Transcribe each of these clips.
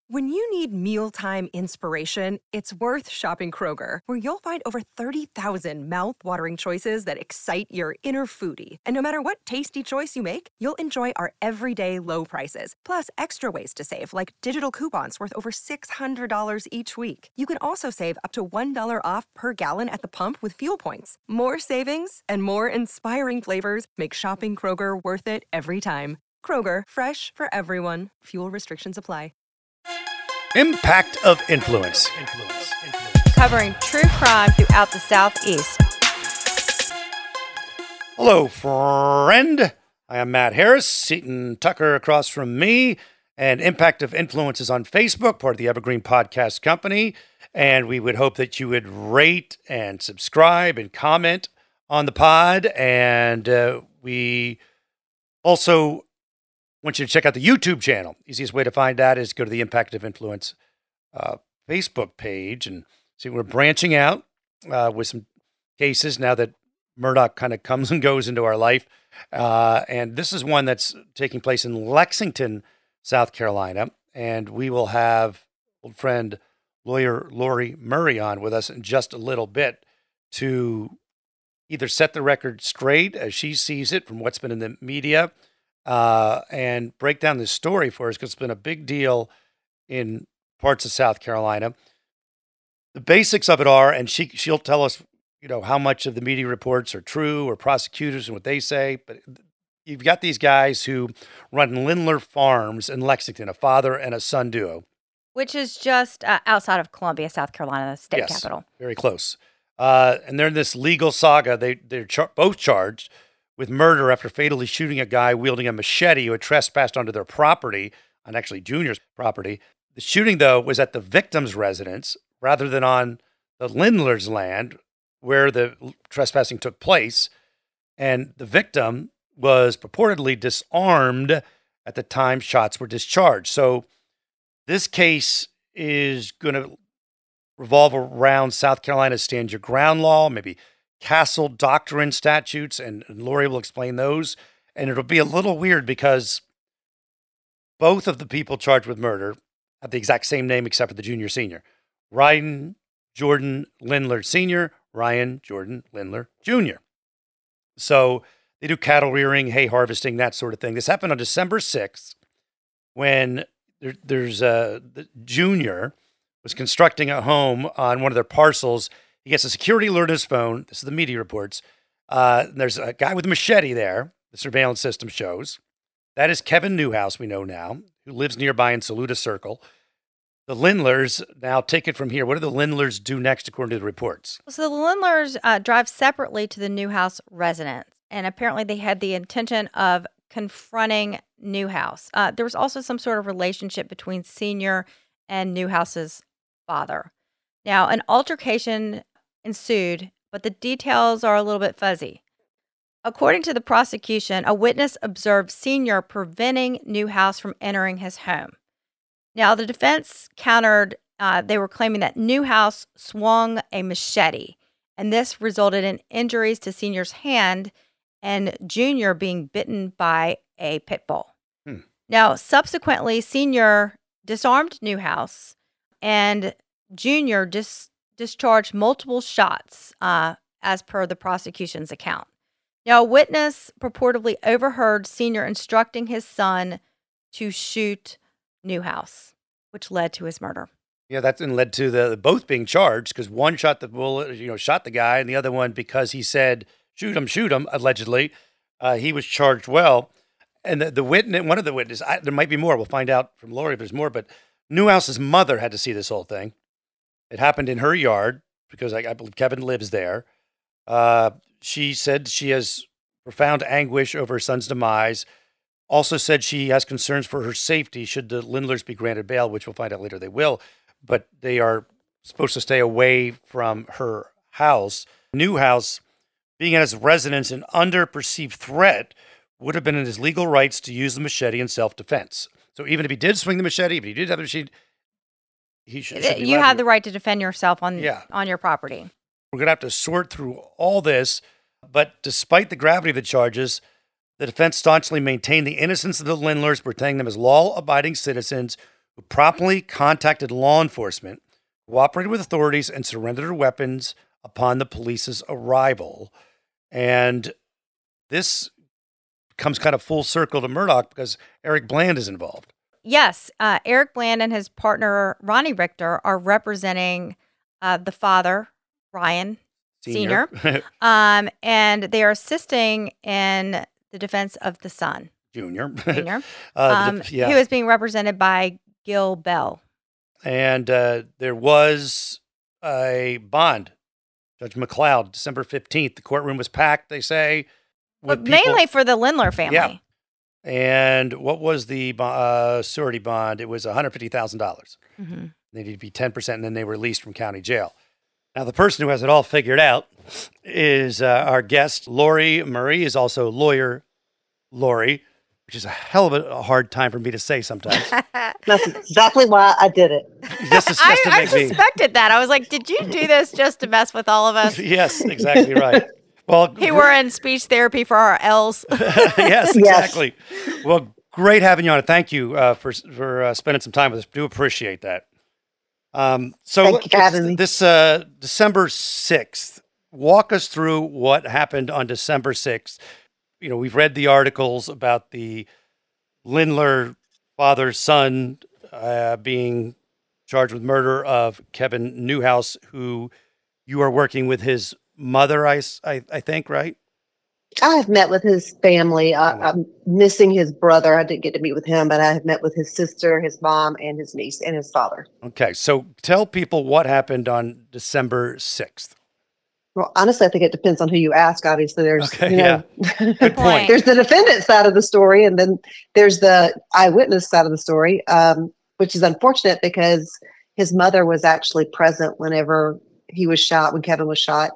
When you need mealtime inspiration, it's worth shopping Kroger, where you'll find over 30,000 mouth-watering choices that excite your inner foodie. And no matter what tasty choice you make, you'll enjoy our everyday low prices, plus extra ways to save, like digital coupons worth over $600 each week. You can also save up to $1 off per gallon at the pump with fuel points. More savings and more inspiring flavors make shopping Kroger worth it every time. Kroger, fresh for everyone. Fuel restrictions apply. Impact of Influence. Covering true crime throughout the Southeast. Hello, friend. I am Matt Harris, Seton Tucker across from me, and Impact of Influence is on Facebook, part of the Evergreen Podcast Company, and we would hope that you would rate and subscribe and comment on the pod, and we also want you to check out the YouTube channel. Easiest way to find that is go to the Impact of Influence Facebook page and see we're branching out with some cases now that Murdaugh kind of comes and goes into our life. And this is one that's taking place in Lexington, South Carolina. And we will have old friend lawyer Lori Murray on with us in just a little bit to either set the record straight as she sees it from what's been in the media, and break down this story for us because it's been a big deal in parts of South Carolina. The basics of it are, and she'll tell us, how much of the media reports are true or prosecutors and what they say. But you've got these guys who run Lindler Farms in Lexington, a father and a son duo. Which is just outside of Columbia, South Carolina, the state capital. Very close. And they're in this legal saga. They're both charged with murder after fatally shooting a guy wielding a machete who had trespassed onto their property, on actually Junior's property. The shooting, though, was at the victim's residence rather than on the Lindler's land where the trespassing took place. And the victim was purportedly disarmed at the time shots were discharged. So this case is going to revolve around South Carolina's stand your ground law, maybe Castle Doctrine statutes, and Lori will explain those. And it'll be a little weird because both of the people charged with murder have the exact same name except for the junior senior. Ryan Jordan Lindler Sr., Ryan Jordan Lindler Jr. So they do cattle rearing, hay harvesting, that sort of thing. This happened on December 6th when the junior was constructing a home on one of their parcels. He gets a security alert on his phone. This is the media reports. There's a guy with a machete there, the surveillance system shows. That is Kevin Newhouse, we know now, who lives nearby in Saluda Circle. The Lindlers now take it from here. What do the Lindlers do next, according to the reports? So the Lindlers drive separately to the Newhouse residence, and apparently they had the intention of confronting Newhouse. There was also some sort of relationship between Senior and Newhouse's father. Now, an altercation ensued, but the details are a little bit fuzzy. According to the prosecution, a witness observed Senior preventing Newhouse from entering his home. Now, the defense countered, they were claiming that Newhouse swung a machete, and this resulted in injuries to Senior's hand and Junior being bitten by a pit bull. Now, subsequently, Senior disarmed Newhouse, and Junior discharged multiple shots, as per the prosecution's account. Now, a witness purportedly overheard Senior instructing his son to shoot Newhouse, which led to his murder. Yeah, that then led to the both being charged because one shot the bullet, shot the guy, and the other one, because he said, shoot him, allegedly, he was charged well. And the witness, one of the witnesses, there might be more. We'll find out from Lori if there's more, but Newhouse's mother had to see this whole thing. It happened in her yard because I believe Kevin lives there. She said she has profound anguish over her son's demise. Also said she has concerns for her safety should the Lindlers be granted bail, which we'll find out later they will. But they are supposed to stay away from her house. Newhouse, being at his residence and under perceived threat, would have been in his legal rights to use the machete in self-defense. So even if he did swing the machete, if he did have the machete, he should be You have the right to defend yourself on your property. We're going to have to sort through all this. But despite the gravity of the charges, the defense staunchly maintained the innocence of the Lindlers, portraying them as law-abiding citizens who promptly contacted law enforcement, cooperated with authorities, and surrendered their weapons upon the police's arrival. And this comes kind of full circle to Murdaugh because Eric Bland is involved. Yes, Eric Bland and his partner, Ronnie Richter, are representing the father, Ryan Sr., and they are assisting in the defense of the son, Junior. Junior, who is being represented by Gil Bell. And there was a bond. Judge McLeod, December 15th. The courtroom was packed, they say. But mainly for the Lindler family. Yeah. And what was the surety bond? It was $150,000. Mm-hmm. They needed to be 10%, and then they were released from county jail. Now, the person who has it all figured out is our guest, Lori Murray, is also lawyer Lori, which is a hell of a hard time for me to say sometimes. That's exactly why I did it. I suspected that. I was like, did you do this just to mess with all of us? Yes, exactly right. Well, who were in speech therapy for our L's. Yes, exactly. Yes. Well, great having you on. Thank you for spending some time with us. Do appreciate that. So thank you for having me. This December 6th, walk us through what happened on December 6th. You know, we've read the articles about the Lindler father-son being charged with murder of Kevin Newhouse, who you are working with his mother, I think, right? I have met with his family. I'm missing his brother. I didn't get to meet with him, but I have met with his sister, his mom, and his niece, and his father. Okay, so tell people what happened on December 6th. Well, honestly, I think it depends on who you ask. Obviously, there's Good point. There's the defendant side of the story, and then there's the eyewitness side of the story, which is unfortunate because his mother was actually present whenever he was shot, when Kevin was shot.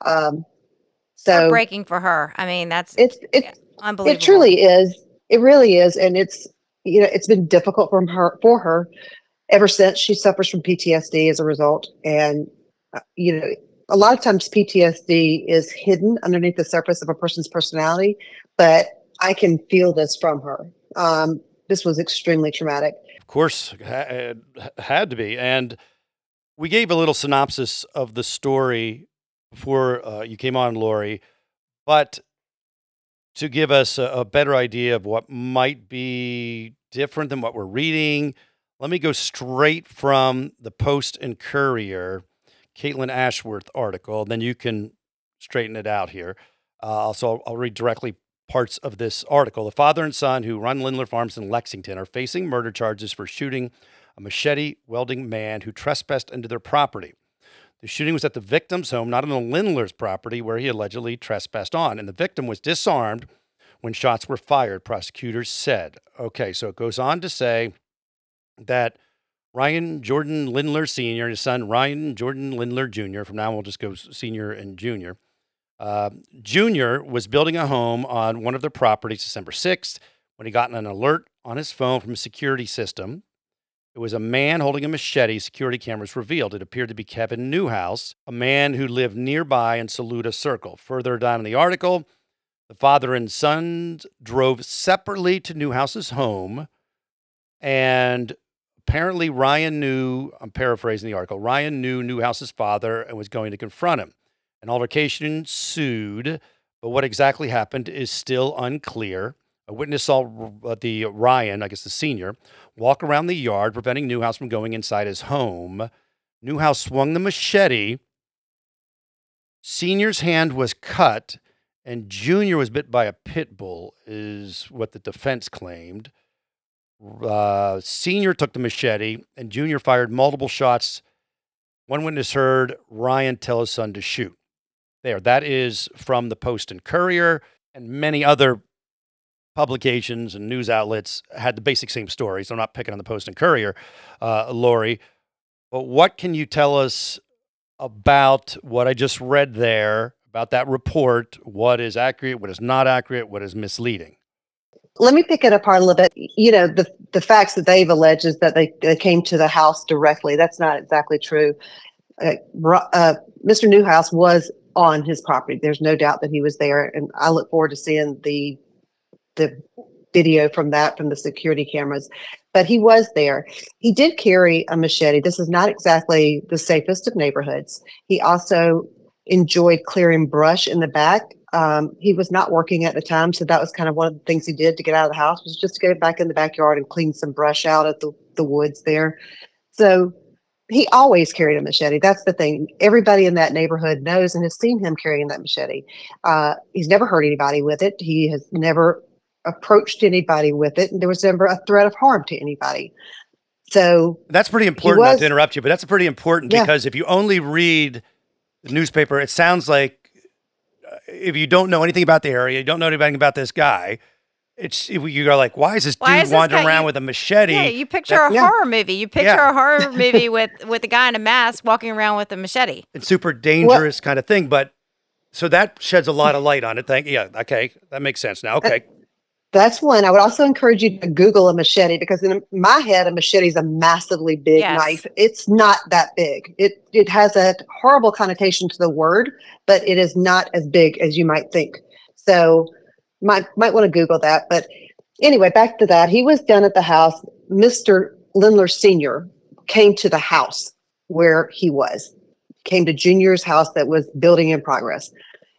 So heartbreaking for her. I mean, it's unbelievable. It truly is. It really is, and it's been difficult for her ever since. She suffers from PTSD as a result, and a lot of times PTSD is hidden underneath the surface of a person's personality, but I can feel this from her. This was extremely traumatic. Of course, it had to be. And we gave a little synopsis of the story before you came on, Lori, but to give us a better idea of what might be different than what we're reading, let me go straight from the Post and Courier, Caitlin Ashworth article, then you can straighten it out here. Also, I'll read directly parts of this article. The father and son who run Lindler Farms in Lexington are facing murder charges for shooting a machete-wielding man who trespassed into their property. The shooting was at the victim's home, not on the Lindler's property, where he allegedly trespassed on, and the victim was disarmed when shots were fired, prosecutors said. Okay, so it goes on to say that Ryan Jordan Lindler Sr. and his son Ryan Jordan Lindler Jr., from now on we'll just go senior and junior. Junior was building a home on one of their properties December 6th when he got an alert on his phone from a security system. It was a man holding a machete, security cameras revealed. It appeared to be Kevin Newhouse, a man who lived nearby in Saluda Circle. Further down in the article, the father and son drove separately to Newhouse's home, and apparently Ryan knew, I'm paraphrasing the article, Ryan knew Newhouse's father and was going to confront him. An altercation ensued, but what exactly happened is still unclear. A witness saw the Ryan, I guess the senior, walk around the yard, preventing Newhouse from going inside his home. Newhouse swung the machete. Senior's hand was cut, and Junior was bit by a pit bull, is what the defense claimed. Senior took the machete, and Junior fired multiple shots. One witness heard Ryan tell his son to shoot. There, that is from the Post and Courier, and many other publications and news outlets had the basic same story, so I'm not picking on the Post and Courier, Lori. But what can you tell us about what I just read there, about that report? What is accurate, what is not accurate, what is misleading? Let me pick it apart a little bit. The facts that they've alleged is that they came to the house directly. That's not exactly true. Mr. Newhouse was on his property. There's no doubt that he was there, and I look forward to seeing the video from the security cameras. But he was there. He did carry a machete. This is not exactly the safest of neighborhoods. He also enjoyed clearing brush in the back. He was not working at the time, so that was kind of one of the things he did to get out of the house, was just to go back in the backyard and clean some brush out at the woods there. So he always carried a machete. That's the thing. Everybody in that neighborhood knows and has seen him carrying that machete. He's never hurt anybody with it. He has never approached anybody with it, and there was never a threat of harm to anybody. So that's pretty important. Not to interrupt you, but that's pretty important because if you only read the newspaper, it sounds like if you don't know anything about the area, you don't know anything about this guy, you're like, why is this dude wandering around with a machete? Yeah, you picture a horror movie. You picture a horror movie with a guy in a mask walking around with a machete. It's super dangerous kind of thing, but so that sheds a lot of light on it. Okay, that makes sense now. Okay. That's one. I would also encourage you to Google a machete, because in my head, a machete is a massively big knife. It's not that big. It has a horrible connotation to the word, but it is not as big as you might think. So might want to Google that. But anyway, back to that. He was down at the house. Mr. Lindler Sr. came to the house where he was, came to Junior's house that was building in progress.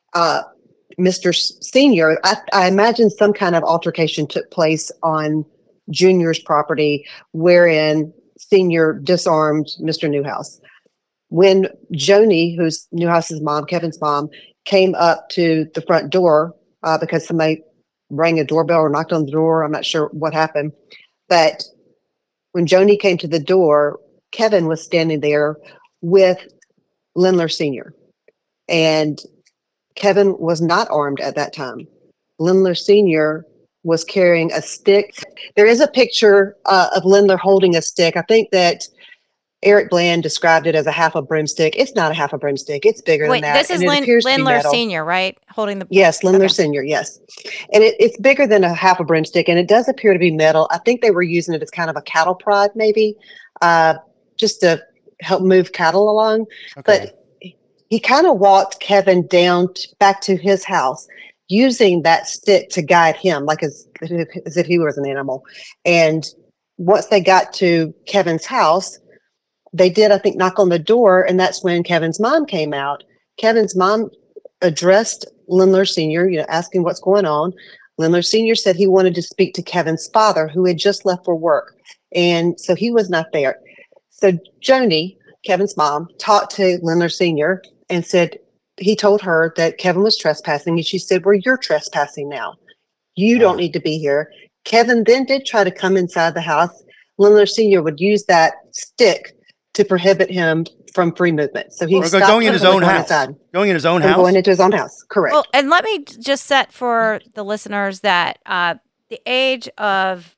Mr. Senior, I imagine some kind of altercation took place on Junior's property wherein Senior disarmed Mr. Newhouse. When Joni, who's Newhouse's mom, Kevin's mom, came up to the front door because somebody rang a doorbell or knocked on the door, I'm not sure what happened. But when Joni came to the door, Kevin was standing there with Lindler Sr. And Kevin was not armed at that time. Lindler Sr. was carrying a stick. There is a picture of Lindler holding a stick. I think that Eric Bland described it as a half a broomstick. It's not a half a broomstick. It's bigger than that. This is Lindler Sr., right? Holding the... Yes, Lindler Sr., yes. And it's bigger than a half a broomstick, and it does appear to be metal. I think they were using it as kind of a cattle prod, maybe, just to help move cattle along. Okay. But he kind of walked Kevin down back to his house using that stick to guide him, like as if he was an animal. And once they got to Kevin's house, they did, I think, knock on the door, and that's when Kevin's mom came out. Kevin's mom addressed Lindler Sr., asking what's going on. Lindler Sr. said he wanted to speak to Kevin's father, who had just left for work, and so he was not there. So Joni, Kevin's mom, talked to Lindler Sr. and said, he told her that Kevin was trespassing, and she said, well, you're trespassing now. You don't need to be here. Kevin then did try to come inside the house. Lindler Sr. would use that stick to prohibit him from free movement. So he stopped going in his own house. Going in his own house? Going into his own house, correct. Well, and let me just set for the listeners that the age of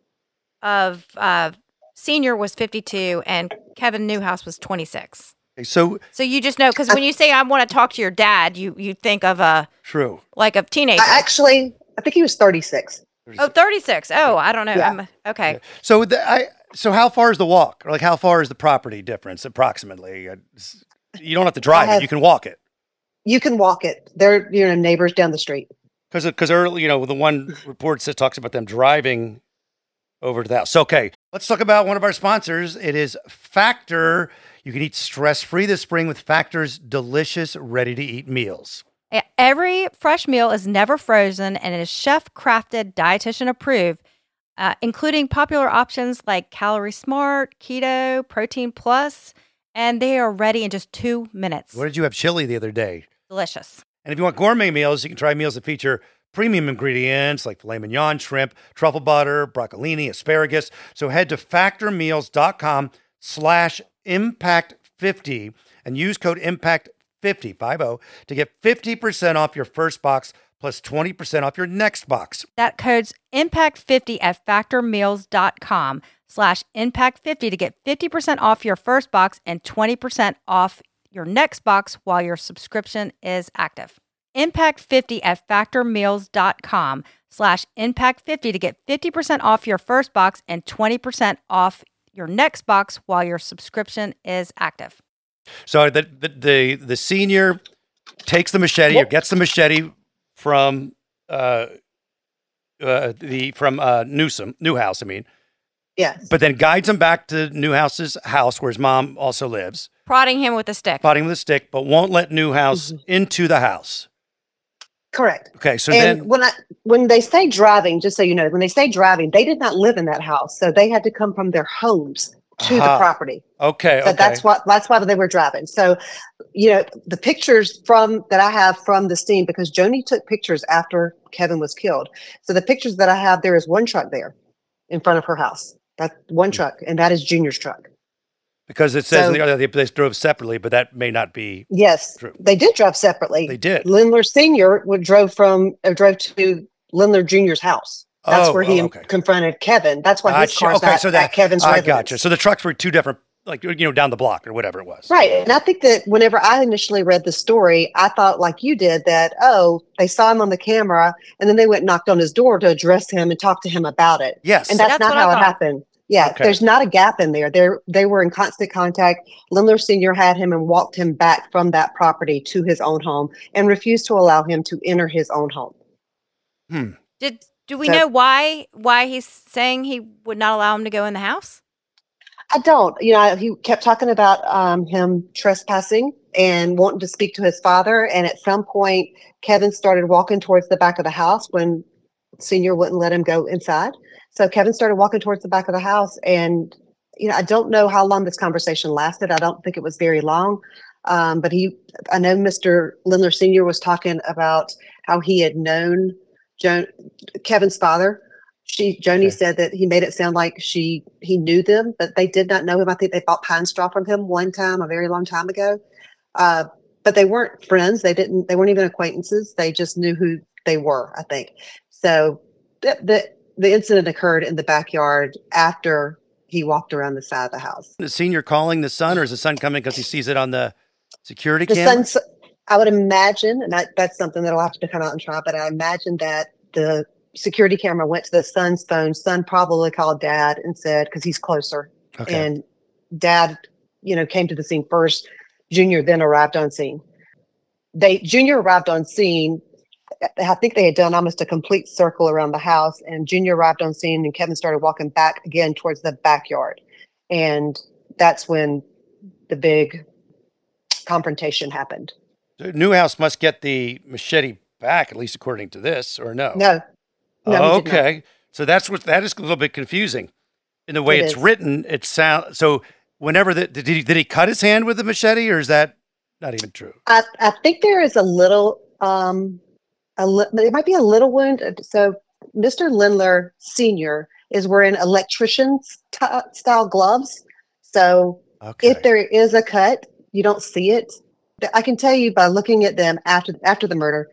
Senior was 52 and Kevin Newhouse was 26. Okay, so you just know, because when you say I want to talk to your dad, you think of a teenager. I think he was 36. Oh, 36. Oh, I don't know. Yeah. Okay. Yeah. So how far is the walk? Or like how far is the property difference approximately? You don't have to drive it. You can walk it. You can walk it. They're neighbors down the street. Because early, the one report that talks about them driving over to the house. So, okay, let's talk about one of our sponsors. It is Factor. You can eat stress-free this spring with Factor's delicious, ready-to-eat meals. Every fresh meal is never frozen and it is chef-crafted, dietitian-approved, including popular options like Calorie Smart, Keto, Protein Plus, and they are ready in just 2 minutes. Where did you have chili the other day? Delicious. And if you want gourmet meals, you can try meals that feature premium ingredients like filet mignon, shrimp, truffle butter, broccolini, asparagus. So head to factormeals.com/impact50 and use code IMPACT50 to get 50% off your first box plus 20% off your next box. That code's IMPACT50 at factormeals.com/impact50 to get 50% off your first box and 20% off your next box while your subscription is active. Impact50 at factormeals.com/impact50 to get 50% off your first box and 20% off your next box while your subscription is active. So the senior takes the machete or gets the machete from Newhouse, I mean, Yes. but then guides him back to Newhouse's house where his mom also lives, Prodding him with a stick. prodding with a stick, but won't let Newhouse into the house. Correct. Okay, so And then when they say driving, just so you know, when they say driving, they did not live in that house, so they had to come from their homes to the Aha. property. okay, So okay, that's why they were driving. So, the pictures that I have from the scene, because Joni took pictures after Kevin was killed. So the pictures that I have, there is one truck there in front of her house. That's one truck, and that is Junior's truck. because it says So- in the other they drove separately, but that may not be. Yes, True. they did drive separately. They did. Lindler Senior drove to Lindler Junior's house. That's where he okay. confronted Kevin. That's why his Gotcha. car's Okay, so at Kevin's I residence. gotcha. So the trucks were two different, like down the block or whatever it was. Right. And I think that whenever I initially read the story, I thought like you did that, they saw him on the camera and then they went and knocked on his door to address him and talk to him about it. Yes. And that's That's not what I how it thought. happened. Yeah, Okay. there's not a gap in there. They were in constant contact. Lindler Sr. had him and walked him back from that property to his own home and refused to allow him to enter his own home. Do we So- know why he's saying he would not allow him to go in the house? I don't. He kept talking about him trespassing and wanting to speak to his father. And at some point, Kevin started walking towards the back of the house when Senior wouldn't let him go inside. So Kevin started walking towards the back of the house. And, I don't know how long this conversation lasted. I don't think it was very long. But I know Mr. Lindler Sr. was talking about how he had known Kevin's father. Joni Okay. said that he made it sound like he knew them, but they did not know him. I think they bought pine straw from him one time, a very long time ago. But they weren't friends. They weren't even acquaintances. They just knew who they were, I think. So the incident occurred in the backyard after he walked around the side of the house. The senior calling the son, or is the son coming because he sees it on the security The camera? son, I would imagine, and that's something that I'll have to come out and try, but I imagine that the security camera went to the son's phone. Son probably called dad and said, because he's closer. Okay. And dad, came to the scene first. Junior then arrived on scene. Junior arrived on scene. I think they had done almost a complete circle around the house, and Junior arrived on scene, and Kevin started walking back again towards the backyard. And that's when the big confrontation happened. So Newhouse must get the machete back, at least according to this, or no? No. No, he did not. Okay. So that is a little bit confusing. In the way It it's is. written, it sounds so. Whenever did he cut his hand with the machete, or is that not even true? I think there is a little, it might be a little wound. So Mr. Lindler Sr. is wearing electrician's style gloves. So Okay. if there is a cut, you don't see it. I can tell you by looking at them after the murder,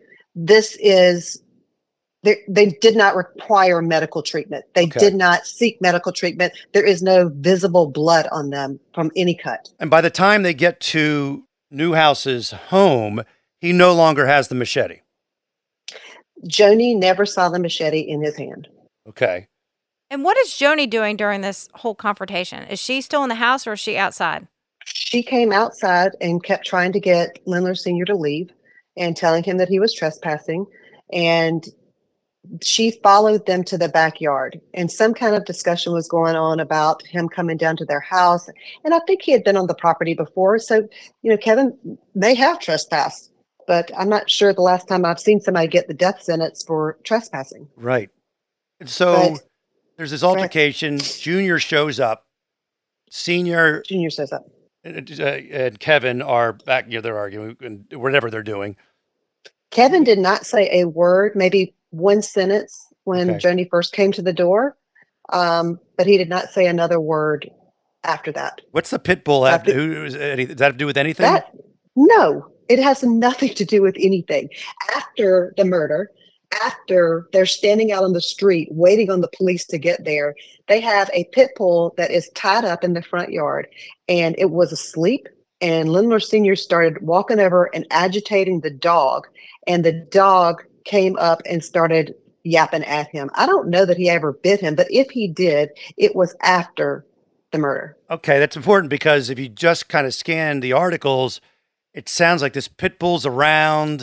they did not require medical treatment. They Okay. did not seek medical treatment. There is no visible blood on them from any cut. And by the time they get to Newhouse's home, he no longer has the machete. Joni never saw the machete in his hand. Okay. And what is Joni doing during this whole confrontation? Is she still in the house or is she outside? She came outside and kept trying to get Lindler Sr. to leave and telling him that he was trespassing. And she followed them to the backyard, and some kind of discussion was going on about him coming down to their house. And I think he had been on the property before. So, Kevin may have trespassed, but I'm not sure the last time I've seen somebody get the death sentence for trespassing. Right. And so But- there's this altercation. Junior shows up. Senior Junior says that. and Kevin are back. They're arguing and whatever they're doing. Kevin did not say a word, maybe one sentence when Okay. Joni first came to the door. But he did not say another word after that. What's the pit bull have? That- Does that have to do with anything? No, it has nothing to do with anything. After the murder, after they're standing out on the street waiting on the police to get there, they have a pit bull that is tied up in the front yard, and it was asleep. And Lindler Sr. started walking over and agitating the dog, and the dog came up and started yapping at him. I don't know that he ever bit him, but if he did, it was after the murder. Okay, that's important because if you just kind of scan the articles, it sounds like this pit bull's around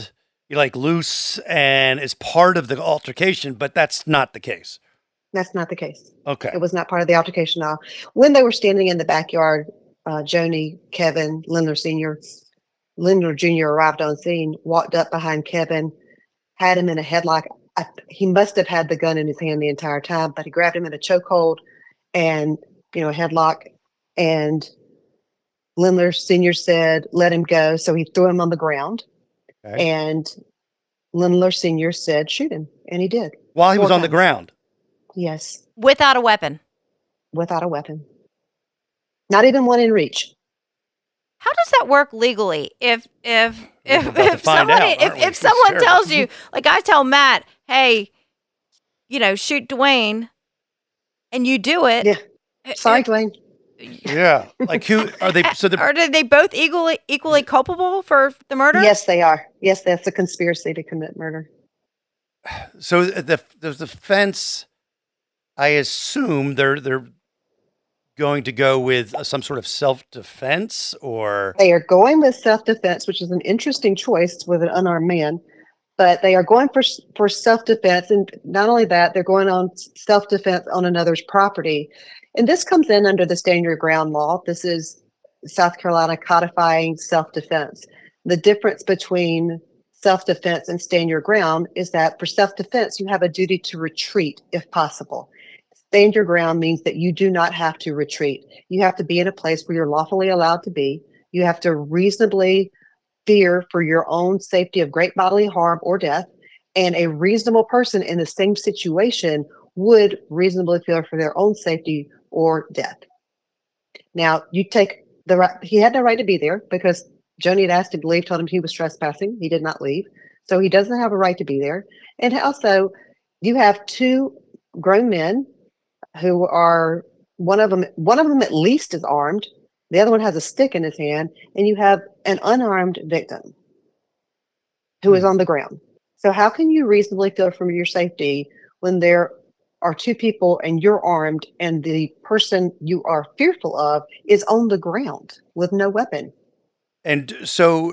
like loose and is part of the altercation, but that's not the case. That's not the case. Okay. It was not part of the altercation at all. When they were standing in the backyard, Joni, Kevin, Lindler Jr. arrived on scene, walked up behind Kevin, had him in a headlock. He must have had the gun in his hand the entire time, but he grabbed him in a chokehold and, a headlock. And Lindler Sr. said, let him go. So he threw him on the ground. Okay. And Lindler Sr. said, shoot him. And he did. While he was 4 on the times. ground. Yes. Without a weapon. Without a weapon. Not even one in reach. How does that work legally? If If someone tells you, like I tell Matt, hey, shoot Dwayne, and you do it. Yeah. Sorry, Dwayne. Yeah. Like who are they? So are they both equally culpable for the murder? Yes, they are. Yes, that's a conspiracy to commit murder. So the defense, I assume they're going to go with some sort of self-defense, or they are going with self-defense, which is an interesting choice with an unarmed man. But they are going for self-defense, and not only that, they're going on self-defense on another's property. And this comes in under the Stand Your Ground law. This is South Carolina codifying self-defense. The difference between self-defense and stand your ground is that for self-defense, you have a duty to retreat if possible. Stand your ground means that you do not have to retreat. You have to be in a place where you're lawfully allowed to be. You have to reasonably fear for your own safety of great bodily harm or death. And a reasonable person in the same situation would reasonably fear for their own safety or death. Now, you take the right, he had no right to be there because Joni had asked him to leave, told him he was trespassing. He did not leave. So he doesn't have a right to be there. And also, you have 2 grown men who are, one of them at least is armed. The other one has a stick in his hand. And you have an unarmed victim who is on the ground. So how can you reasonably fear for your safety when there are 2 people and you're armed and the person you are fearful of is on the ground with no weapon? And so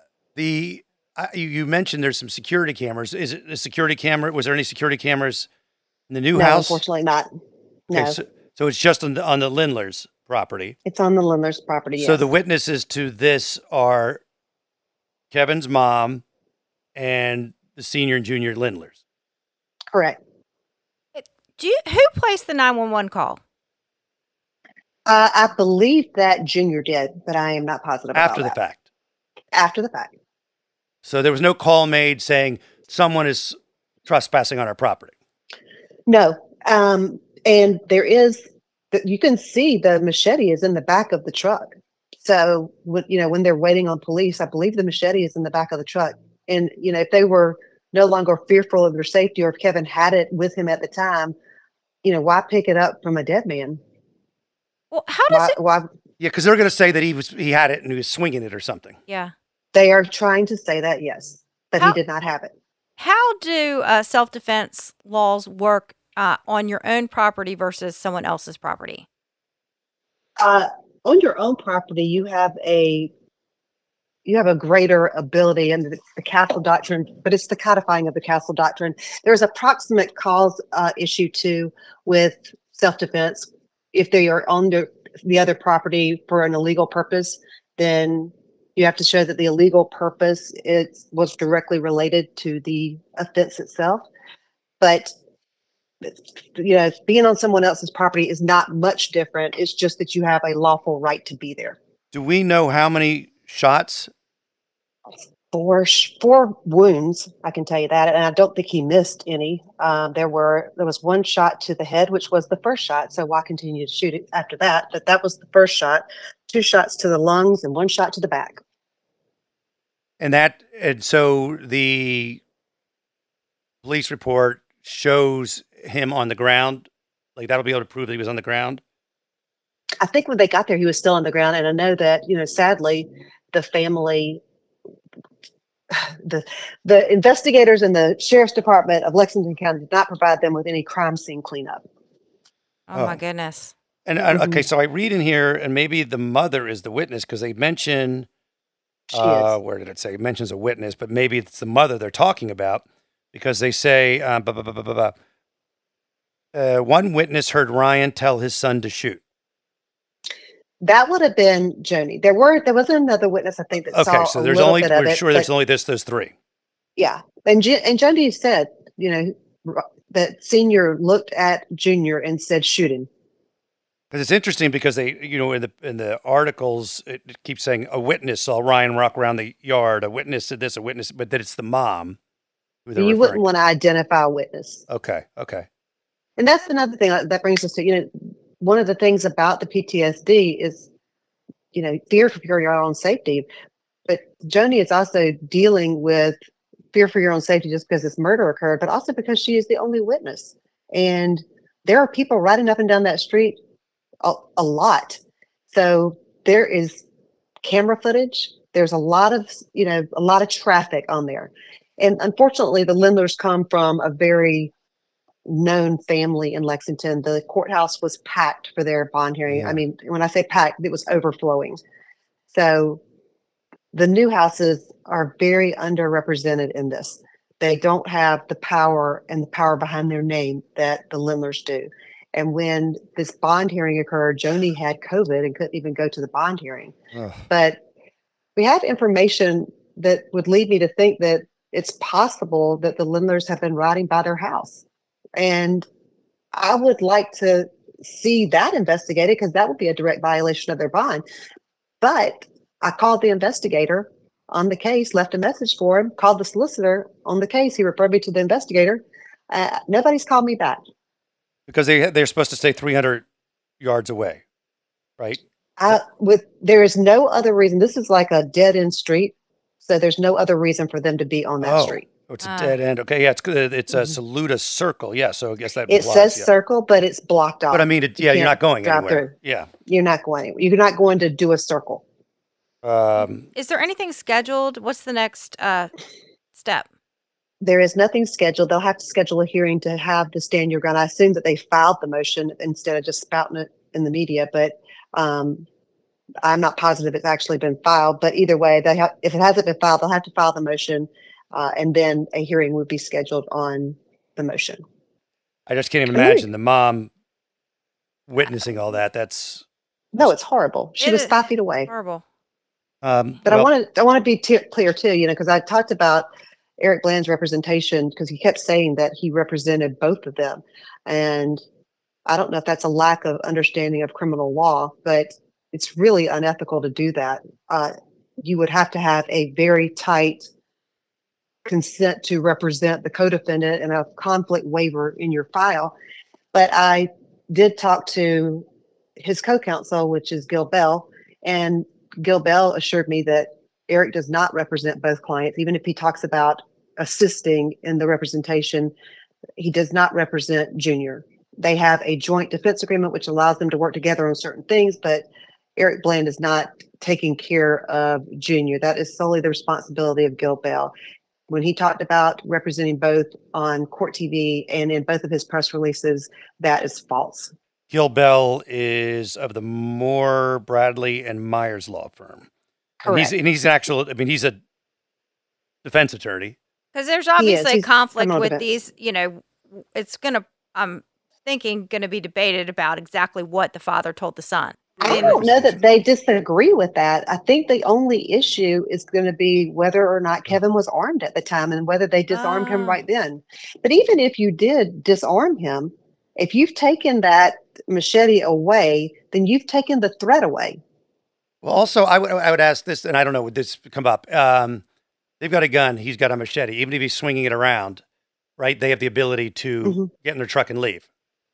you mentioned there's some security cameras. Is it a security camera? Was there any security cameras in the new house? Unfortunately not. No. Okay, so it's just on the Lindler's property. It's on the Lindler's property, yes. So the witnesses to this are Kevin's mom and the senior and junior Lindlers. Correct. Who placed the 911 call? I believe that Junior did, but I am not positive about After the that. fact. After the fact. So there was no call made saying someone is trespassing on our property. No. And there is, you can see the machete is in the back of the truck. So when they're waiting on police, I believe the machete is in the back of the truck. And, if they were no longer fearful of their safety, or if Kevin had it with him at the time, why pick it up from a dead man? Well, how does Why? Yeah, because they're going to say that he had it and he was swinging it or something. Yeah. They are trying to say that, yes, but he did not have it. How do self-defense laws work on your own property versus someone else's property? On your own property, you have a greater ability, and the Castle Doctrine, but it's the codifying of the Castle Doctrine. There's a proximate cause issue too with self-defense. If they are on the other property for an illegal purpose, then you have to show that the illegal purpose was directly related to the offense itself. But being on someone else's property is not much different. It's just that you have a lawful right to be there. Do we know how many shots? 4 wounds, I can tell you that, and I don't think he missed any. There was 1 shot to the head, which was the first shot. So why continue to shoot it after that? But that was the first shot. 2 shots to the lungs and 1 shot to the back. And so the police report shows him on the ground. Like that'll be able to prove that he was on the ground. I think when they got there, he was still on the ground, and I know that sadly, the family. The investigators and the sheriff's department of Lexington County did not provide them with any crime scene cleanup. Oh my goodness. And okay, so I read in here, and maybe the mother is the witness because they mention She is. Where did it say? It mentions a witness, but maybe it's the mother they're talking about because they say, one witness heard Ryan tell his son to shoot. That would have been Joni. There wasn't another witness, I think, that saw Okay, so a there's little only, bit of we're it. sure there's only those three. Yeah. And Joni said, that Senior looked at Junior and said, shoot him. Because it's interesting because they, in the articles, it keeps saying a witness saw Ryan walk around the yard, a witness did this, a witness, but that it's the mom. Who they're You wouldn't referring want to identify a witness. to. Okay. And that's another thing that brings us to, one of the things about the PTSD is, fear for your own safety. But Joni is also dealing with fear for your own safety just because this murder occurred, but also because she is the only witness. And there are people riding up and down that street a lot. So there is camera footage. There's a lot of traffic on there. And unfortunately, the Lindlers come from a very known family in Lexington. The courthouse was packed for their bond hearing. Yeah. I mean, when I say packed, it was overflowing. So the Newhouses are very underrepresented in this. They don't have the power and the power behind their name that the Lindlers do. And when this bond hearing occurred, Joni had COVID and couldn't even go to the bond hearing. Ugh. But we have information that would lead me to think that it's possible that the Lindlers have been riding by their house. And I would like to see that investigated because that would be a direct violation of their bond. But I called the investigator on the case, left a message for him, called the solicitor on the case. He referred me to the investigator. Nobody's called me back. Because they're supposed to stay 300 yards away, right? There is no other reason. This is like a dead end street. So there's no other reason for them to be on that street. Oh, it's a dead end. Okay, yeah, it's a Saluda circle. Yeah, so I guess that it applies, says circle, but it's blocked off. But I mean, you're not going drive anywhere. through. Yeah, you're not going. You're not going to do a circle. Is there anything scheduled? What's the next step? There is nothing scheduled. They'll have to schedule a hearing to have the stand your ground. I assume that they filed the motion instead of just spouting it in the media, but I'm not positive it's actually been filed. But either way, if it hasn't been filed, they'll have to file the motion, and then a hearing would be scheduled on the motion. I just can't even imagine the mom witnessing all that. No, it's horrible. She was 5 feet away. Horrible. But I want to be clear too, because I talked about Eric Bland's representation because he kept saying that he represented both of them. And I don't know if that's a lack of understanding of criminal law, but it's really unethical to do that. You would have to have a very tight consent to represent the co-defendant and a conflict waiver in your file. But I did talk to his co-counsel, which is Gil Bell, and Gil Bell assured me that Eric does not represent both clients. Even if he talks about assisting in the representation, he does not represent Junior. They have a joint defense agreement, which allows them to work together on certain things, but Eric Bland is not taking care of Junior. That is solely the responsibility of Gil Bell. When he talked about representing both on Court TV and in both of his press releases, that is false. Gil Bell is of the Moore, Bradley, and Myers law firm. Correct. And he's he's a defense attorney. Because there's obviously He's conflict criminal with defense. these, it's going to, I'm thinking, going to be debated about exactly what the father told the son. I don't know that they disagree with that. I think the only issue is going to be whether or not Kevin was armed at the time and whether they disarmed him right then. But even if you did disarm him, if you've taken that machete away, then you've taken the threat away. Well, also, I would ask this, and I don't know, would this come up? They've got a gun. He's got a machete. Even if he's swinging it around, right, they have the ability to get in their truck and leave.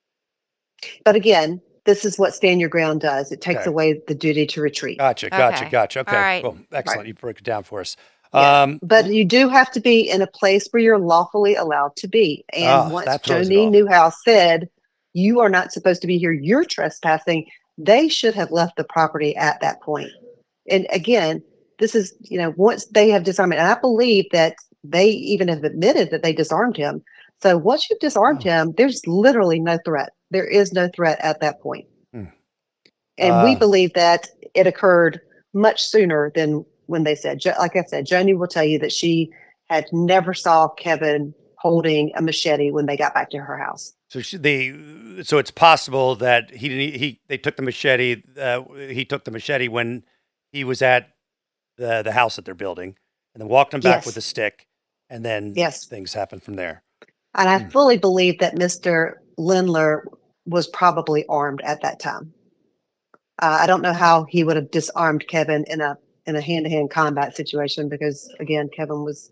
But again, this is what Stand Your Ground does. It takes away the duty to retreat. Gotcha. Okay. All right. Cool. Excellent. You broke it down for us. Yeah. But you do have to be in a place where you're lawfully allowed to be. And once Joni Newhouse said, you are not supposed to be here, you're trespassing, they should have left the property at that point. And again, this is, once they have disarmed him, and I believe that they even have admitted that they disarmed him. So once you've disarmed him, there's literally no threat. There is no threat at that point. And we believe that it occurred much sooner than when they said, like I said, Joni will tell you that she had never saw Kevin holding a machete when they got back to her house. So so it's possible that they took the machete. He took the machete when he was at the house that they're building, and then walked him back with a stick, and then things happened from there. And I fully believe that Mr. Lindler was probably armed at that time. I don't know how he would have disarmed Kevin in a hand-to-hand combat situation because, again, Kevin was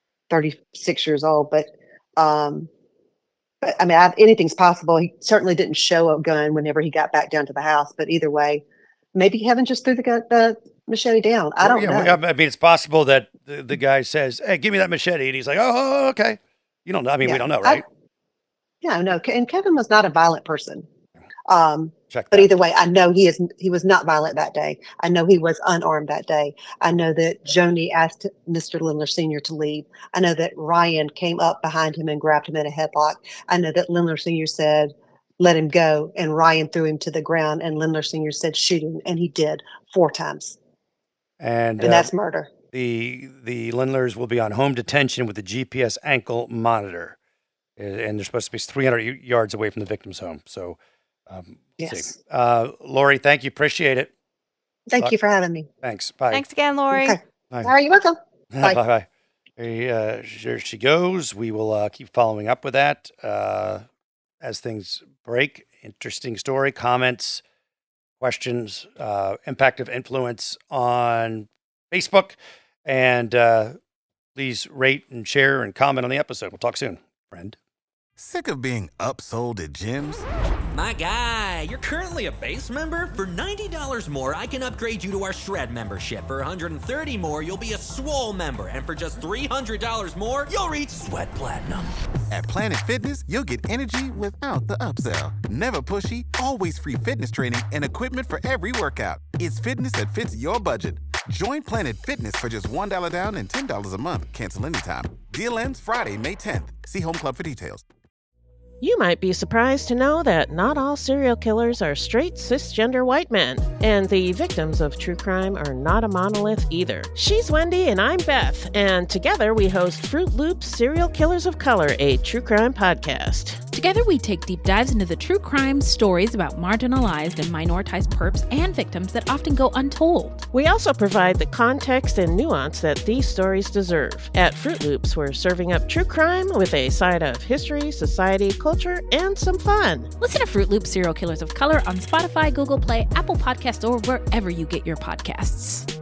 36 years old. But I mean, anything's possible. He certainly didn't show a gun whenever he got back down to the house. But either way, maybe Kevin just threw the machete down. I don't know. I mean, it's possible that the guy says, "Hey, give me that machete," and he's like, "Oh, okay." You don't know. I mean, we don't know, right? No. And Kevin was not a violent person. But either way, I know he was not violent that day. I know he was unarmed that day. I know that Joni asked Mr. Lindler Sr. to leave. I know that Ryan came up behind him and grabbed him in a headlock. I know that Lindler Sr. said, "Let him go," and Ryan threw him to the ground, and Lindler Sr. said, "Shoot him," and he did 4 times. And that's murder. The Lindlers will be on home detention with a GPS ankle monitor, and they're supposed to be 300 yards away from the victim's home. So, yes. Lori, thank you. Appreciate it. Thank you for having me. Thanks. Bye. Thanks again, Lori. Okay. All right, you're welcome. Bye. Bye. Here she goes. We will keep following up with that as things break. Interesting story. Comments, questions, impact of influence on Facebook. And please rate and share and comment on the episode. We'll talk soon, friend. Sick of being upsold at gyms? My guy, you're currently a base member. For $90 more, I can upgrade you to our Shred membership. For $130 more, you'll be a Swole member. And for just $300 more, you'll reach Sweat Platinum. At Planet Fitness, you'll get energy without the upsell. Never pushy, always free fitness training and equipment for every workout. It's fitness that fits your budget. Join Planet Fitness for just $1 down and $10 a month. Cancel anytime. Deal ends Friday, May 10th. See Home Club for details. You might be surprised to know that not all serial killers are straight cisgender white men, and the victims of true crime are not a monolith either. She's Wendy and I'm Beth, and together we host Fruit Loops Serial Killers of Color, a true crime podcast. Together we take deep dives into the true crime stories about marginalized and minoritized perps and victims that often go untold. We also provide the context and nuance that these stories deserve. At Fruit Loops, we're serving up true crime with a side of history, society, culture, and some fun. Listen to Fruit Loops Serial Killers of Color on Spotify, Google Play, Apple Podcasts, or wherever you get your podcasts.